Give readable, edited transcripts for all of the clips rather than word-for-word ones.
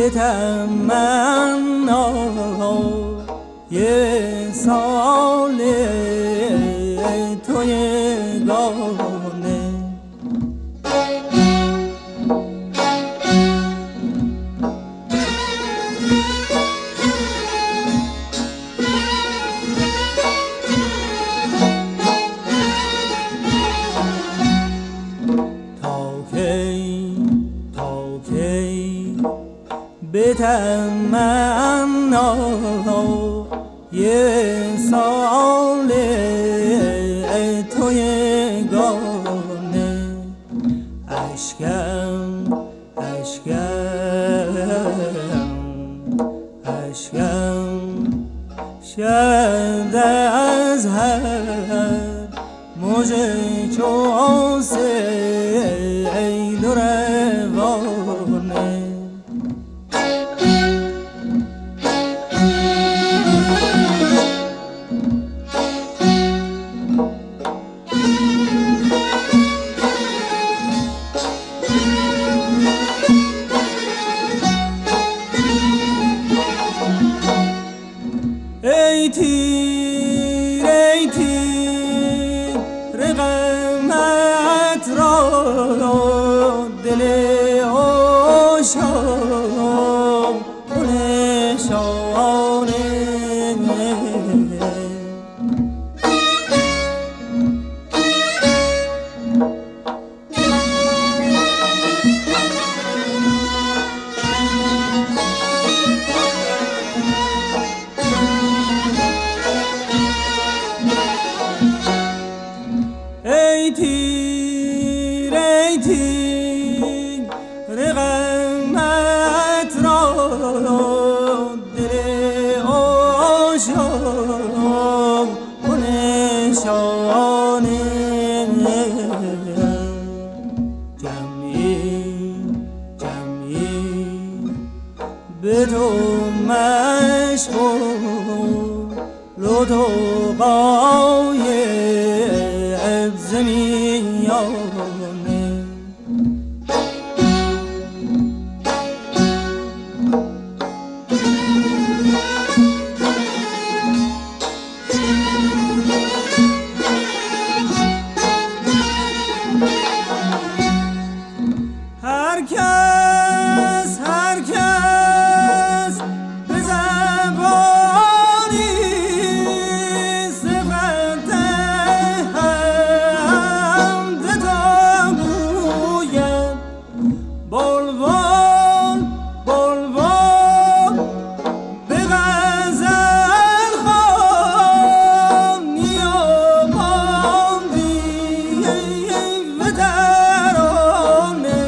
تمنا یه سال تو یگانه به تمنا یه سال تو یگانه اشکم شد از هر موج چون سیل و روانه ای تیر رقمت را دل آشام نشانه ای تیر رقمت را دل آشام و نشانه جمعی به تو مشغول و تو غایب زمیانه هر کس به زبانی صفت حمد تو گوید بلبل به غزل خوانی و باندی و ترانه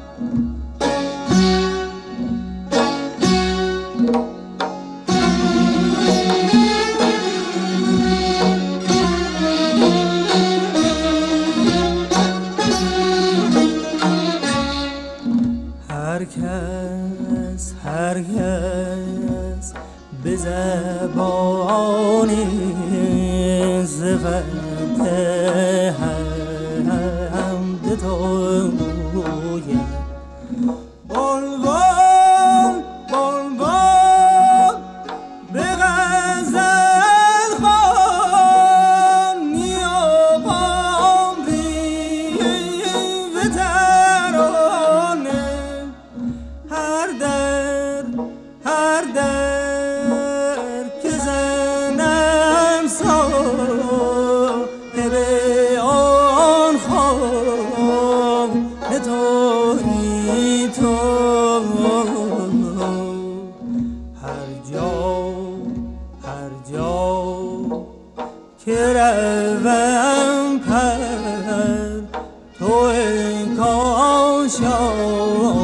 هر کس به زبانی صفت حمد تو گوید بلبل به غزل خوانی و باندی و ترانه هر در که زنم صاحب آن خانه تویی تو هر جا که روم پر تو کاشان